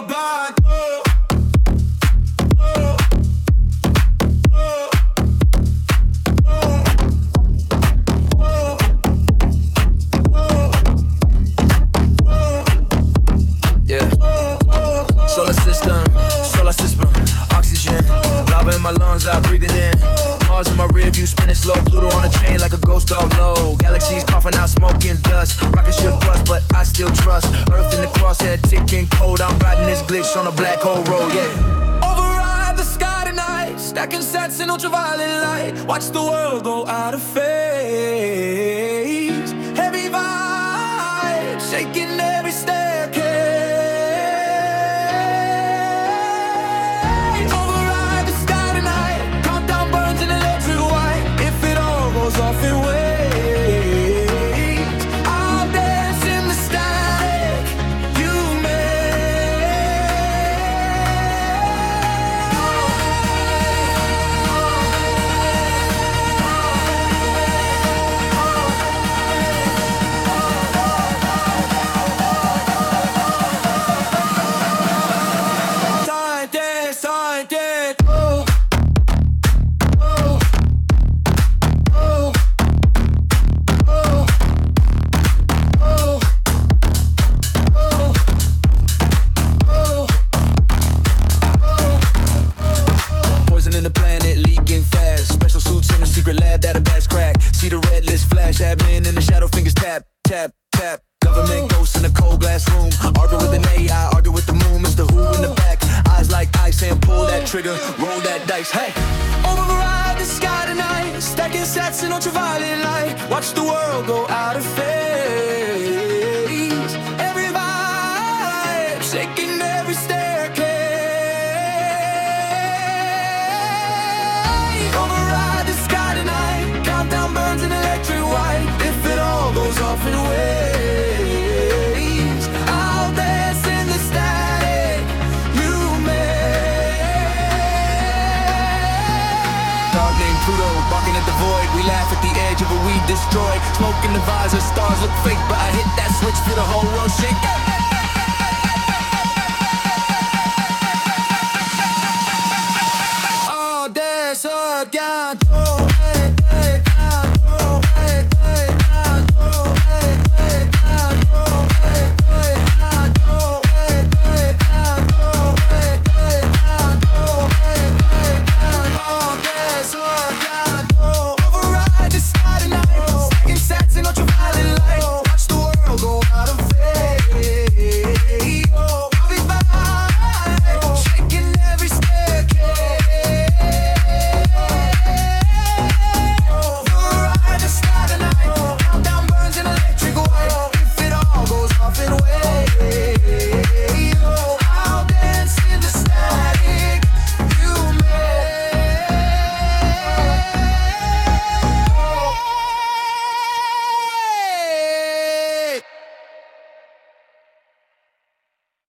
your body. Solar system, oxygen, lava in my lungs, I breathe it in. Mars in my rear view, spinning slow, Pluto on a chain like a ghost dog low. Galaxies coughing out smoke and dust. Rocket ship bust, but I still trust. Earth in the crosshair, ticking cold. I'm riding this glitch on a black hole road, yeah. Override the sky tonight, stacking sets in ultraviolet light. Watch the world go out of phase. Heavy vibes, shaking every staircase. Override the sky tonight, countdown burns in electric white. If it all goes off in waves, I'll dance in the static you Poison in the planet, leaking fast. Special suits in the secret lab, that a batch crack. See the red list flash, admin in the shadow, fingers tap, tap, tap. Government ghosts in a cold glass room. Argue with an AI, argue with the moon. Mr. Who in the back, eyes like ice, and pull that trigger, roll that dice. Hey, override the sky tonight, stacking sets in ultraviolet light. Watch the world go out of phase. Every vibe, shaking every staircase. Override the sky tonight, countdown burns in electric white. If it all goes off in waves, I'll dance in the static you made. dog named Pluto, barking at the void. We laugh at the edge of a weed destroyed. Smoke in the visor, stars look fake, but I hit that switch.